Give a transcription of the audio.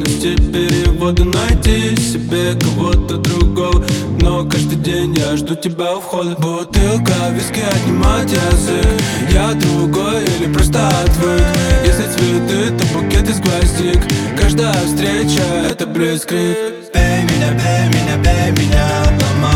вести переводы, найти себе кого-то другого. Но каждый день я жду тебя у входа. Бутылка виски отнимает язык. Я другой или просто отвык. Если цветы, то букет из гвоздик. Каждая встреча — это блицкриг. Бей меня, бей меня, бей меня, ломай